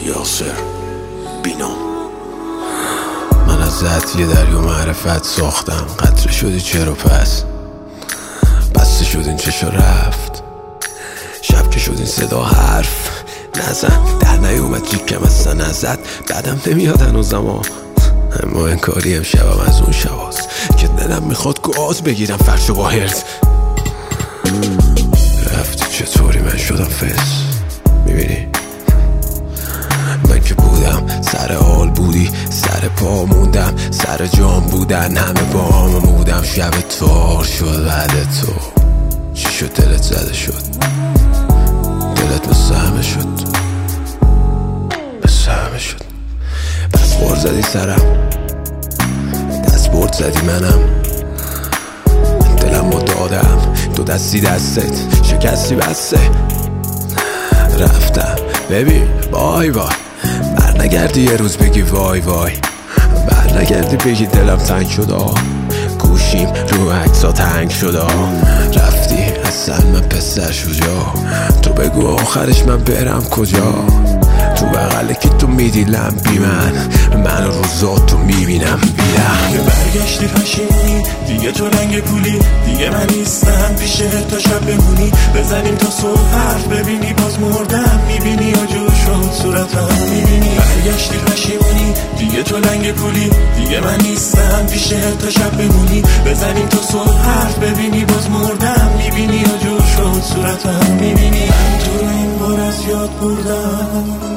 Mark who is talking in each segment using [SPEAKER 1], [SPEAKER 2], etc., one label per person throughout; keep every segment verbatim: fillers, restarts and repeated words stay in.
[SPEAKER 1] یاسر بینام. من از ذات یه دریا معرفت ساختم، قطره شدی چرا پس بسته شد این چشا رفت، شب که شد این صدا حرف نزن، در نیومد جیکم اصلا نزد، بعدم نمیاد هنوزم ها، اما انکاری امشبم از اون شباست که دلم میخواد گاز بگیرم فرشو با هرز. رفتی چطوری من شدم فس، میبینی من که بودم سر حال بودی، سر پا موندم، سر جام بودن همه با هم بودم، شب تار شد بعد تو چی شد دلت زده شد، دلت مثل همه شد مثل همه شد، پس خور زدی سرم دست برد زدی منم، دلم رو دادم دو دستی دستت شکستی بسته، رفتم ببین وای وای، بر نگردی یه روز بگی وای وای، بر نگردی بگی دلم تنگ شد آه، گوشیم رو عکسا تنگ شد آه، رفتی اصلا من پسر شجاع، تو بگو آخرش من برم کجا، تو بغله که تو میدیلم بی من، من روزاتو میبینم بیرم.
[SPEAKER 2] که برگشتی پشیمونی دیگه تو رنگ پولی، دیگه من نیستم پیشه تا شب بمونی، بزنیم تا صبح حرف ببینی باز مردم میبینی آجور شد صورتم میبینی. برگشتی پشیمونی دیگه تو رنگ پولی، دیگه من نیستم پیشه تا شب بمونی، بزنیم تا صبح حرف ببینی باز مردم میبینی آجور شد صورتم میبینی. من تو این بار از یاد بردم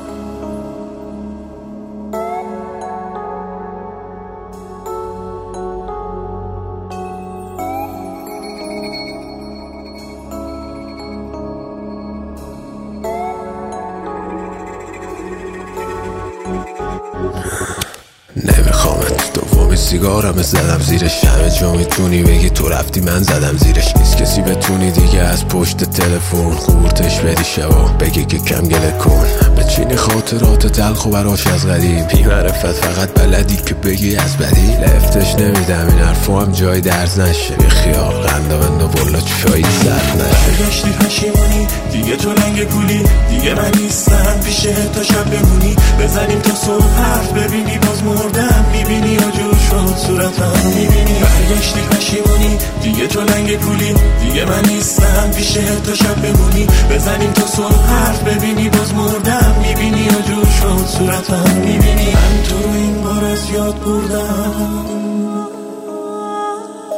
[SPEAKER 1] نمیخوامت، دومی سیگارم زدم زیرش، همه جا میتونی بگی تو رفتی من زدم زیرش، نیست کسی بتونی دیگه از پشت تلفن خورتش بدی شبا بگی که کم گله کن، بچینی خاطرات تلخ و براش از قدیم، بی معرفت فقط بلدی که بگی از بدی، لفتش نمیدم این حرفو هم جای درز نشه، بی خیال قنده بنده والا چایی سرد نشه.
[SPEAKER 2] برگشتی پشیمونی دیگه تو رنگ پولی، دیگه من نیستم پیشه تا شب بمونی، بزنیم تا صبح حرف ببینی باز مردم میبینی آجور شد صورتم میبینی. برگشتی پشیمونی دیگه تو رنگ پولی، دیگه من نیستم پیشه تا شب بمونی، بزنیم تا صبح حرف ببینی باز مردم میبینی آجور شد صورتم میبینی. من تو این بار از یاد بردم.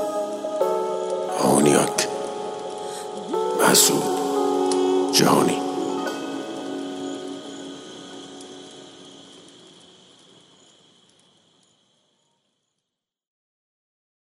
[SPEAKER 1] آنیاک مسعود جهانی.